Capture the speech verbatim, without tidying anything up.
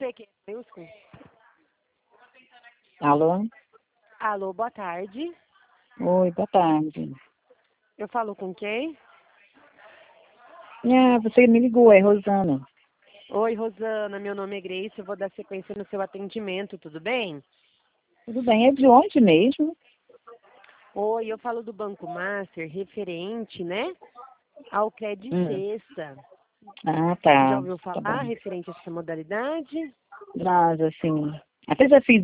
P Q maiúsculo. Alô? Alô, boa tarde. Oi, boa tarde. Eu falo com quem? Ah, você me ligou, é Rosana. Oi, Rosana, meu nome é Grace, eu vou dar sequência no seu atendimento, tudo bem? Tudo bem, é de onde mesmo? Oi, eu falo do Banco Master, referente, né, ao Credit Hum. Sexta. Ah, Já tá. ouviu Tá falar bom. referente a essa modalidade? Mas, assim, até já fiz